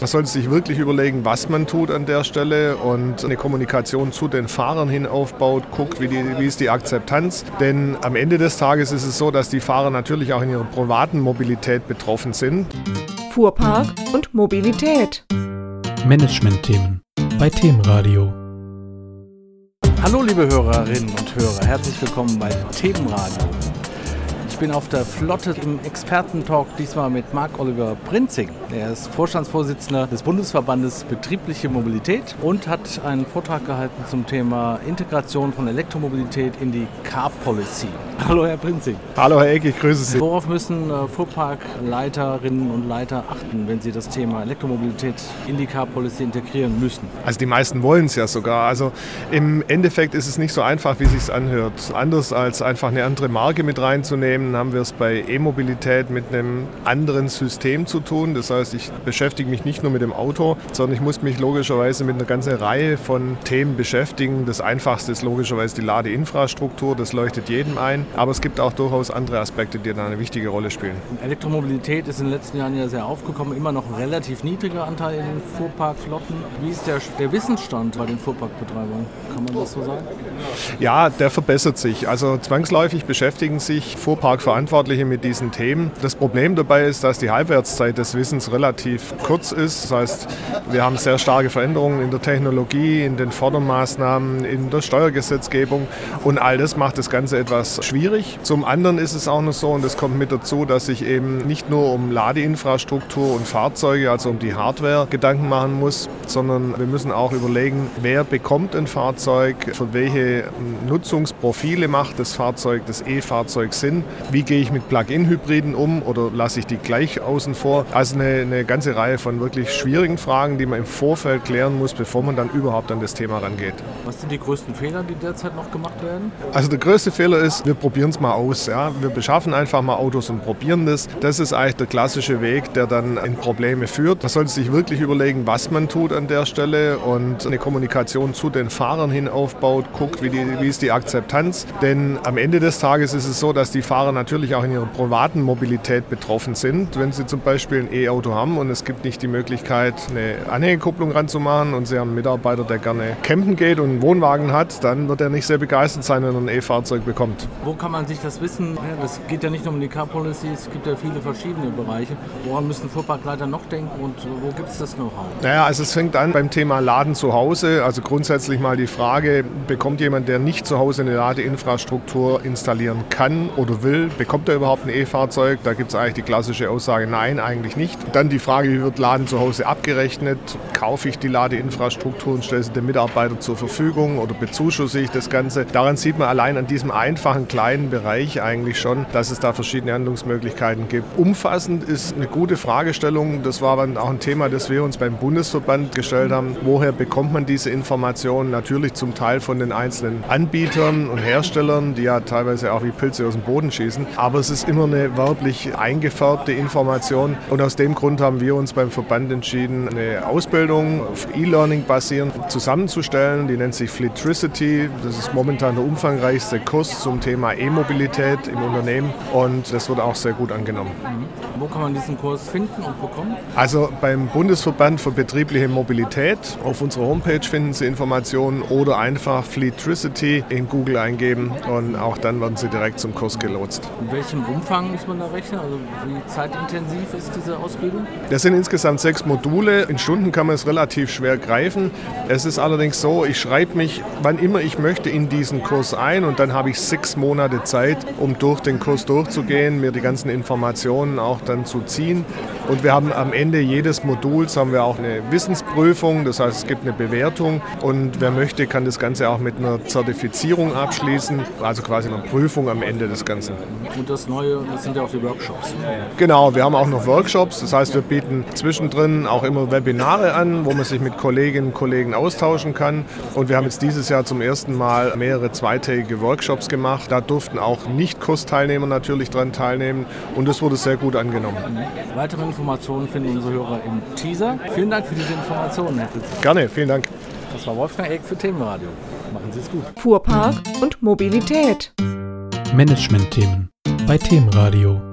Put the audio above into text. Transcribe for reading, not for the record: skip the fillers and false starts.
Man sollte sich wirklich überlegen, was man tut an der Stelle und eine Kommunikation zu den Fahrern hin aufbaut, guckt, wie ist die Akzeptanz. Denn am Ende des Tages ist es so, dass die Fahrer natürlich auch in ihrer privaten Mobilität betroffen sind. Fuhrpark und Mobilität. Management-Themen bei Themenradio. Hallo liebe Hörerinnen und Hörer, herzlich willkommen bei Themenradio. Ich bin auf der Flotte im Expertentalk, diesmal mit Marc-Oliver Prinzing. Er ist Vorstandsvorsitzender des Bundesverbandes Betriebliche Mobilität und hat einen Vortrag gehalten zum Thema Integration von Elektromobilität in die Car Policy. Hallo Herr Prinzing. Hallo Herr Eck, ich grüße Sie. Worauf müssen Fuhrparkleiterinnen und Leiter achten, wenn sie das Thema Elektromobilität in die Car Policy integrieren müssen? Also die meisten wollen es ja sogar. Also im Endeffekt ist es nicht so einfach, wie es sich anhört. Anders als einfach eine andere Marke mit reinzunehmen, haben wir es bei E-Mobilität mit einem anderen System zu tun. Das heißt, ich beschäftige mich nicht nur mit dem Auto, sondern ich muss mich logischerweise mit einer ganzen Reihe von Themen beschäftigen. Das Einfachste ist logischerweise die Ladeinfrastruktur, das leuchtet jedem ein. Aber es gibt auch durchaus andere Aspekte, die da eine wichtige Rolle spielen. Elektromobilität ist in den letzten Jahren ja sehr aufgekommen, immer noch ein relativ niedriger Anteil in den Fuhrparkflotten. Wie ist der Wissensstand bei den Fuhrparkbetreibern? Kann man das so sagen? Ja, der verbessert sich. Also zwangsläufig beschäftigen sich Fuhrparkverantwortliche mit diesen Themen. Das Problem dabei ist, dass die Halbwertszeit des Wissens relativ kurz ist. Das heißt, wir haben sehr starke Veränderungen in der Technologie, in den Fördermaßnahmen, in der Steuergesetzgebung und all das macht das Ganze etwas schwierig. Zum anderen ist es auch noch so, und das kommt mit dazu, dass ich eben nicht nur um Ladeinfrastruktur und Fahrzeuge, also um die Hardware, Gedanken machen muss, sondern wir müssen auch überlegen, wer bekommt ein Fahrzeug, für welche Nutzungsprofile macht das Fahrzeug, das E-Fahrzeug Sinn, wie gehe ich mit Plug-in-Hybriden um oder lasse ich die gleich außen vor. Also eine ganze Reihe von wirklich schwierigen Fragen, die man im Vorfeld klären muss, bevor man dann überhaupt an das Thema rangeht. Was sind die größten Fehler, die derzeit noch gemacht werden? Also der größte Fehler ist, wir probieren es mal aus. Ja? Wir beschaffen einfach mal Autos und probieren das. Das ist eigentlich der klassische Weg, der dann in Probleme führt. Man sollte sich wirklich überlegen, was man tut an der Stelle und eine Kommunikation zu den Fahrern hin aufbaut, guckt, wie ist die Akzeptanz. Denn am Ende des Tages ist es so, dass die Fahrer natürlich auch in ihrer privaten Mobilität betroffen sind. Wenn sie zum Beispiel ein E-Auto haben und es gibt nicht die Möglichkeit, eine Anhängekupplung ranzumachen und sie haben einen Mitarbeiter, der gerne campen geht und einen Wohnwagen hat, dann wird er nicht sehr begeistert sein, wenn er ein E-Fahrzeug bekommt. Wo kann man sich das wissen? Das geht ja nicht nur um die Car Policy, es gibt ja viele verschiedene Bereiche. Woran müssen Fuhrparkleiter noch denken und wo gibt es das Know-how? Naja, also es fängt an beim Thema Laden zu Hause. Also grundsätzlich mal die Frage, bekommt jemand, der nicht zu Hause eine Ladeinfrastruktur installieren kann oder will, bekommt er überhaupt ein E-Fahrzeug? Da gibt es eigentlich die klassische Aussage, nein, eigentlich nicht. Dann die Frage, wie wird Laden zu Hause abgerechnet? Kaufe ich die Ladeinfrastruktur und stelle sie dem Mitarbeiter zur Verfügung oder bezuschusse ich das Ganze? Daran sieht man allein an diesem einfachen kleinen Bereich eigentlich schon, dass es da verschiedene Handlungsmöglichkeiten gibt. Umfassend ist eine gute Fragestellung. Das war dann auch ein Thema, das wir uns beim Bundesverband gestellt haben. Woher bekommt man diese Informationen? Natürlich zum Teil von den einzelnen Anbietern und Herstellern, die ja teilweise auch wie Pilze aus dem Boden schießen. Aber es ist immer eine werblich eingefärbte Information. Und aus dem Grund haben wir uns beim Verband entschieden, eine Ausbildung auf E-Learning basierend zusammenzustellen. Die nennt sich Fleetricity. Das ist momentan der umfangreichste Kurs zum Thema E-Mobilität im Unternehmen. Und das wird auch sehr gut angenommen. Wo kann man diesen Kurs finden und bekommen? Also beim Bundesverband für betriebliche Mobilität. Auf unserer Homepage finden Sie Informationen oder einfach Fleetricity in Google eingeben und auch dann werden Sie direkt zum Kurs gelotst. In welchem Umfang muss man da rechnen? Also wie zeitintensiv ist diese Ausbildung? Das sind insgesamt 6 Module. In Stunden kann man es relativ schwer greifen. Es ist allerdings so, ich schreibe mich, wann immer ich möchte, in diesen Kurs ein und dann habe ich 6 Monate Zeit, um durch den Kurs durchzugehen, mir die ganzen Informationen auch dann zu ziehen. Und wir haben am Ende jedes Moduls haben wir auch eine Wissensprüfung, das heißt, es gibt eine Bewertung und wer möchte, kann das Ganze auch mit einer Zertifizierung abschließen, also quasi eine Prüfung am Ende des Ganzen. Und das Neue, das sind ja auch die Workshops. Genau, wir haben auch noch Workshops, das heißt, wir bieten zwischendrin auch immer Webinare an, wo man sich mit Kolleginnen und Kollegen austauschen kann. Und wir haben jetzt dieses Jahr zum ersten Mal mehrere zweitägige Workshops gemacht. Da durften auch Nicht-Kursteilnehmer natürlich dran teilnehmen und das wurde sehr gut angenommen. Weitere Informationen finden unsere Hörer im Teaser. Vielen Dank für diese Informationen, Herr Fritz. Gerne, vielen Dank. Das war Wolfgang Eck für Themenradio. Machen Sie es gut. Fuhrpark und Mobilität. Management-Themen bei Themenradio.